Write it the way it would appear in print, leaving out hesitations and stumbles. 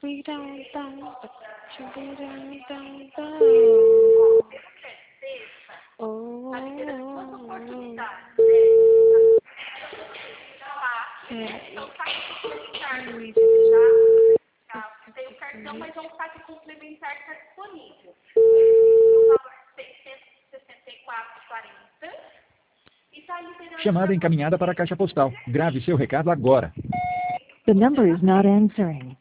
Tem o cartão, mas é um saque complementar que está disponível. O valor 664,40. E está liberando. Chamada encaminhada para a caixa postal. Grave seu recado agora. The number is not answering.